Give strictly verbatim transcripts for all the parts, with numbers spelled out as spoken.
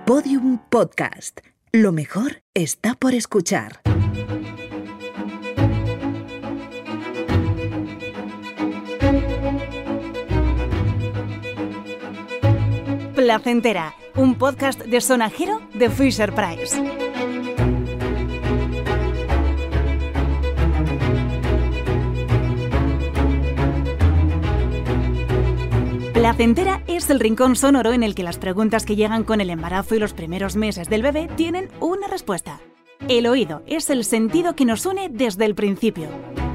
Podium Podcast. Lo mejor está por escuchar. Placentera, un podcast de Sonajero de Fisher Price. Placentera es el rincón sonoro en el que las preguntas que llegan con el embarazo y los primeros meses del bebé tienen una respuesta. El oído es el sentido que nos une desde el principio.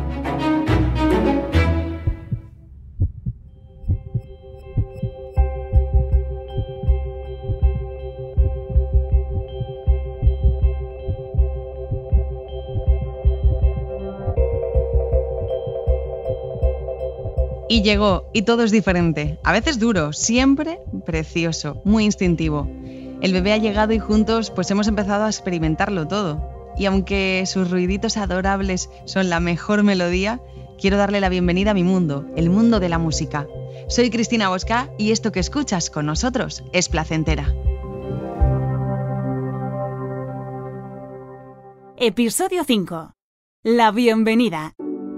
Y llegó, y todo es diferente. A veces duro, siempre precioso, muy instintivo. El bebé ha llegado y juntos pues hemos empezado a experimentarlo todo. Y aunque sus ruiditos adorables son la mejor melodía, quiero darle la bienvenida a mi mundo, el mundo de la música. Soy Cristina Bosca y esto que escuchas con nosotros es Placentera. Episodio cinco. La bienvenida.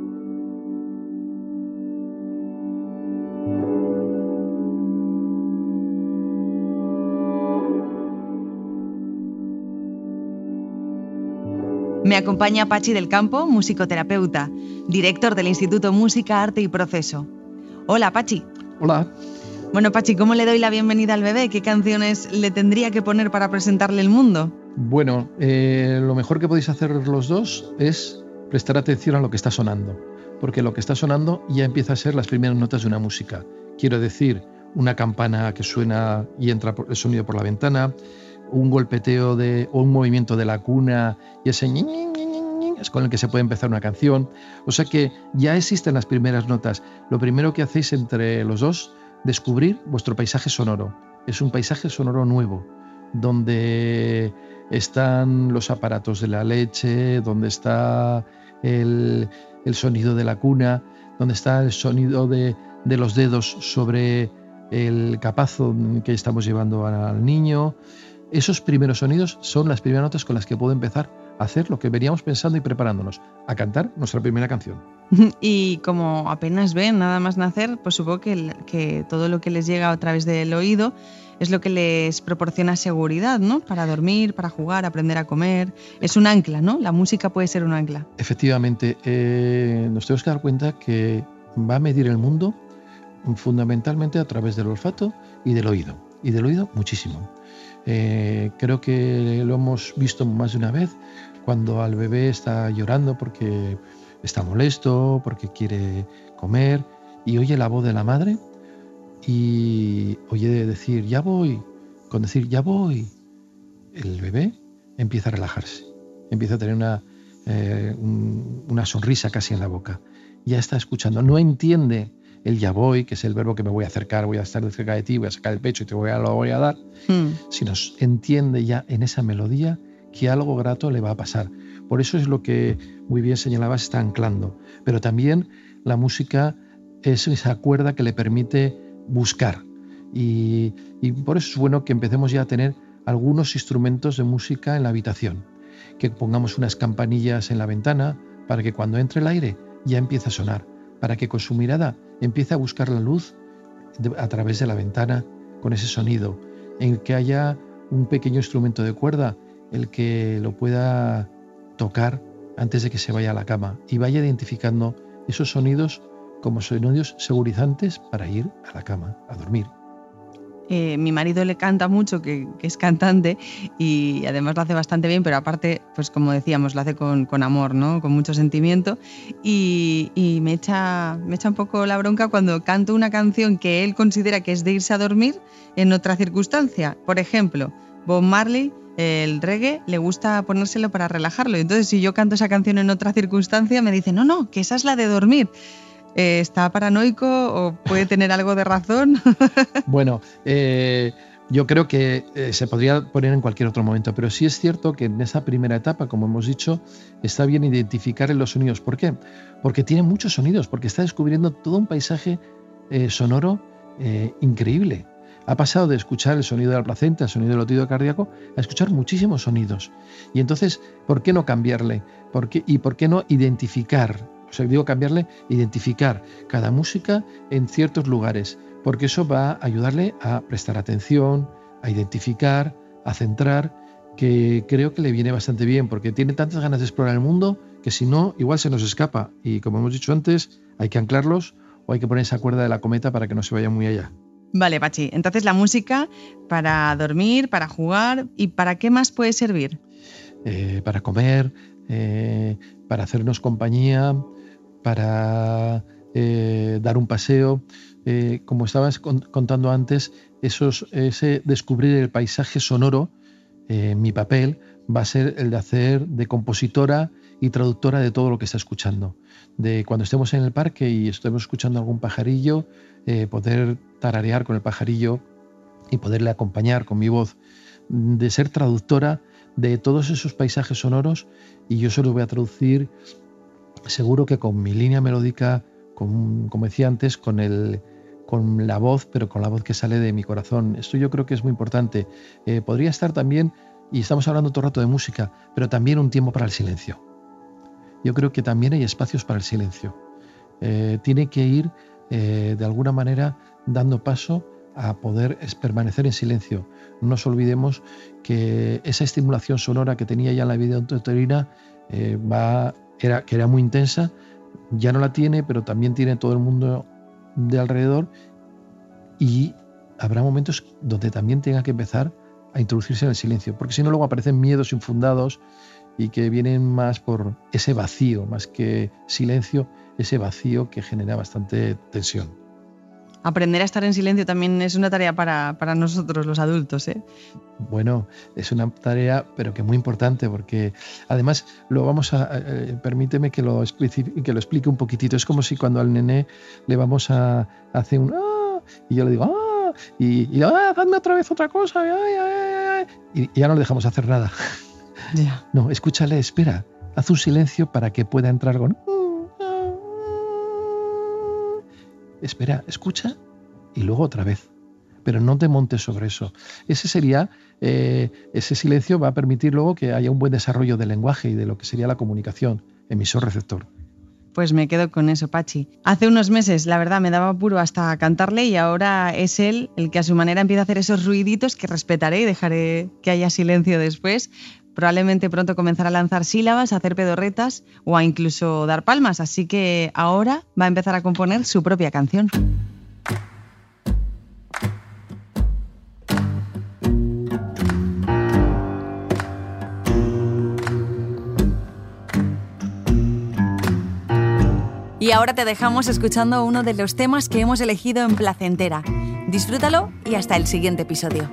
Me acompaña Pachi del Campo, musicoterapeuta, director del Instituto Música, Arte y Proceso. Hola, Pachi. Hola. Bueno, Pachi, ¿cómo le doy la bienvenida al bebé? ¿Qué canciones le tendría que poner para presentarle el mundo? Bueno, eh, lo mejor que podéis hacer los dos es prestar atención a lo que está sonando, porque lo que está sonando ya empieza a ser las primeras notas de una música. Quiero decir, una campana que suena y entra el sonido por la ventana, un golpeteo de, o un movimiento de la cuna y ese ñi, ñi, ñi, ñi, es con el que se puede empezar una canción. O sea que ya existen las primeras notas. Lo primero que hacéis entre los dos, descubrir vuestro paisaje sonoro. Es un paisaje sonoro nuevo, donde están los aparatos de la leche, donde está el, el sonido de la cuna, donde está el sonido de, de los dedos sobre el capazo que estamos llevando al niño. Esos primeros sonidos son las primeras notas con las que puedo empezar a hacer lo que veníamos pensando y preparándonos, a cantar nuestra primera canción. Y como apenas ven nada más nacer, pues supongo que, que todo lo que les llega a través del oído es lo que les proporciona seguridad, ¿no? Para dormir, para jugar, aprender a comer. Es un ancla, ¿no? La música puede ser un ancla. Efectivamente, eh, nos tenemos que dar cuenta que va a medir el mundo fundamentalmente a través del olfato y del oído. Y del oído muchísimo. Eh, creo que lo hemos visto más de una vez cuando al bebé está llorando porque está molesto, porque quiere comer y oye la voz de la madre y oye decir ya voy, con decir ya voy, el bebé empieza a relajarse, empieza a tener una, eh, un, una sonrisa casi en la boca, ya está escuchando, no entiende el ya voy, que es el verbo que me voy a acercar, voy a estar cerca de ti, voy a sacar el pecho y te voy a, lo voy a dar, hmm. sino entiende ya en esa melodía que algo grato le va a pasar. Por eso es lo que muy bien señalabas, está anclando. Pero también la música es esa cuerda que le permite buscar. Y, y por eso es bueno que empecemos ya a tener algunos instrumentos de música en la habitación. Que pongamos unas campanillas en la ventana para que cuando entre el aire ya empiece a sonar. Para que con su mirada empiece a buscar la luz de, a través de la ventana con ese sonido, en que haya un pequeño instrumento de cuerda, el que lo pueda tocar antes de que se vaya a la cama y vaya identificando esos sonidos como sonidos segurizantes para ir a la cama, a dormir. Eh, mi marido le canta mucho, que, que es cantante y además lo hace bastante bien, pero aparte, pues como decíamos, lo hace con, con amor, ¿no? Con mucho sentimiento y, y me, echa, me echa un poco la bronca cuando canto una canción que él considera que es de irse a dormir en otra circunstancia. Por ejemplo, Bob Marley, el reggae, le gusta ponérselo para relajarlo. Entonces, si yo canto esa canción en otra circunstancia, me dice, no, no, que esa es la de dormir. Eh, ¿Está paranoico o puede tener algo de razón? Bueno, eh, yo creo que eh, se podría poner en cualquier otro momento, pero sí es cierto que en esa primera etapa, como hemos dicho, está bien identificar los sonidos. ¿Por qué? Porque tiene muchos sonidos, porque está descubriendo todo un paisaje eh, sonoro eh, increíble. Ha pasado de escuchar el sonido de la placenta, el sonido del latido cardíaco, a escuchar muchísimos sonidos. Y entonces, ¿por qué no cambiarle? ¿Por qué, ¿Y por qué no identificar? O sea, digo cambiarle, identificar cada música en ciertos lugares, porque eso va a ayudarle a prestar atención, a identificar, a centrar, que creo que le viene bastante bien, porque tiene tantas ganas de explorar el mundo que si no, igual se nos escapa. Y como hemos dicho antes, hay que anclarlos o hay que poner esa cuerda de la cometa para que no se vaya muy allá. Vale, Pachi. Entonces la música para dormir, para jugar, ¿y para qué más puede servir? Eh, para comer, eh, para hacernos compañía, para eh, dar un paseo. Eh, como estabas contando antes, esos, ese descubrir el paisaje sonoro, eh, mi papel va a ser el de hacer de compositora y traductora de todo lo que está escuchando. De cuando estemos en el parque y estemos escuchando algún pajarillo, eh, poder tararear con el pajarillo y poderle acompañar con mi voz, de ser traductora de todos esos paisajes sonoros, y yo se los voy a traducir seguro que con mi línea melódica, con, como decía antes, con, el, con la voz, pero con la voz que sale de mi corazón. Esto yo creo que es muy importante. Eh, podría estar también, y estamos hablando todo el rato de música, pero también un tiempo para el silencio. Yo creo que también hay espacios para el silencio. Eh, tiene que ir, eh, de alguna manera, dando paso a poder permanecer en silencio. No nos olvidemos que esa estimulación sonora que tenía ya en la vida intrauterina eh, va, era, que era muy intensa, ya no la tiene, pero también tiene todo el mundo de alrededor, y habrá momentos donde también tenga que empezar a introducirse en el silencio, porque si no luego aparecen miedos infundados y que vienen más por ese vacío, más que silencio, ese vacío que genera bastante tensión. Aprender a estar en silencio también es una tarea para, para nosotros los adultos, ¿eh? Bueno, es una tarea, pero que muy importante, porque además lo vamos a... Eh, permíteme que lo, que lo explique un poquitito. Es como si cuando al nené le vamos a hacer un... ¡ah! Y yo le digo ¡ah! Y, y ¡ah! Hazme otra vez otra cosa. ¡Ay, ay, ay! Y, y ya no le dejamos hacer nada. Yeah. No, escúchale, espera. Haz un silencio para que pueda entrar con... Espera, escucha y luego otra vez. Pero no te montes sobre eso. Ese sería, eh, ese silencio va a permitir luego que haya un buen desarrollo del lenguaje y de lo que sería la comunicación, emisor-receptor. Pues me quedo con eso, Pachi. Hace unos meses, la verdad, me daba apuro hasta cantarle, y ahora es él el que a su manera empieza a hacer esos ruiditos que respetaré y dejaré que haya silencio después. Probablemente pronto comenzará a lanzar sílabas, a hacer pedorretas o a incluso dar palmas, así que ahora va a empezar a componer su propia canción. Y ahora te dejamos escuchando uno de los temas que hemos elegido en Placentera. Disfrútalo y hasta el siguiente episodio.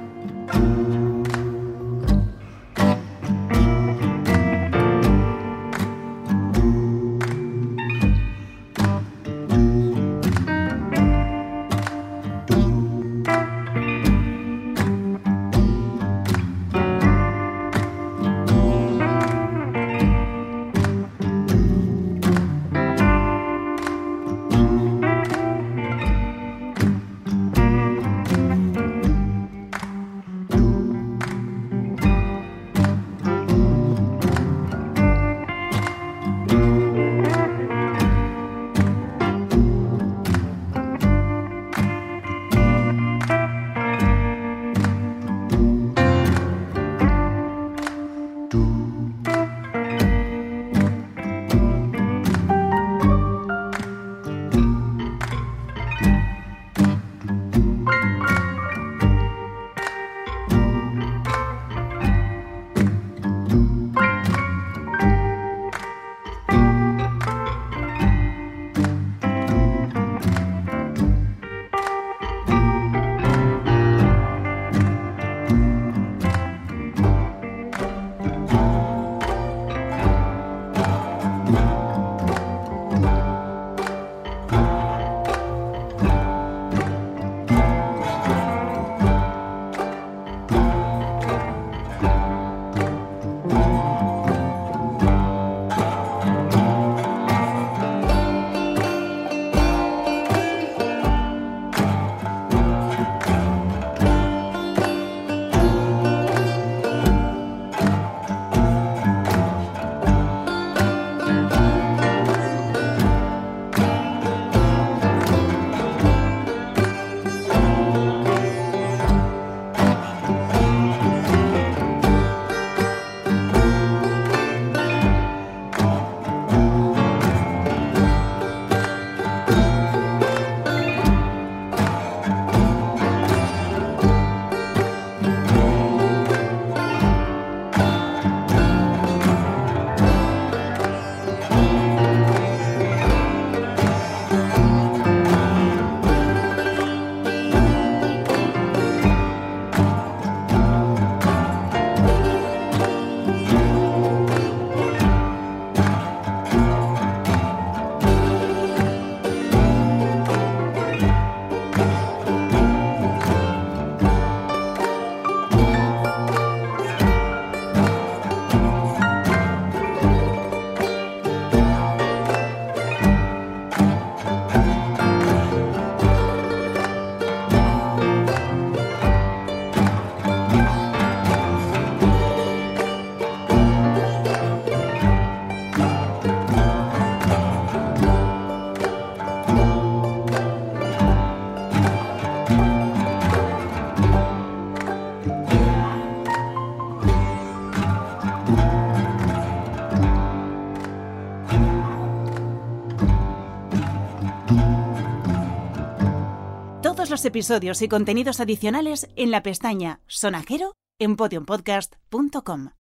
todos los episodios y contenidos adicionales en la pestaña Sonajero en podium podcast punto com.